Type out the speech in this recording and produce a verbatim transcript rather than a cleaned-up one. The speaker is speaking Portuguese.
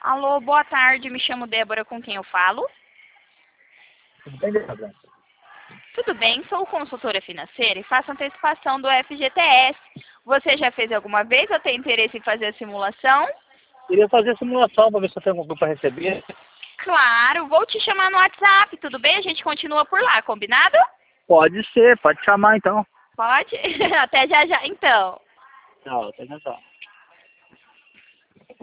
Alô, boa tarde, me chamo Débora, com quem eu falo? Tudo bem, Débora? Tudo bem, sou consultora financeira e faço antecipação do F G T S. Você já fez alguma vez ou tem interesse em fazer a simulação? Queria fazer a simulação para ver se eu tenho alguma coisa para receber. Claro, vou te chamar no WhatsApp, tudo bem? A gente continua por lá, combinado? Pode ser, pode chamar então. Pode? Até já já, então. Tchau, até já.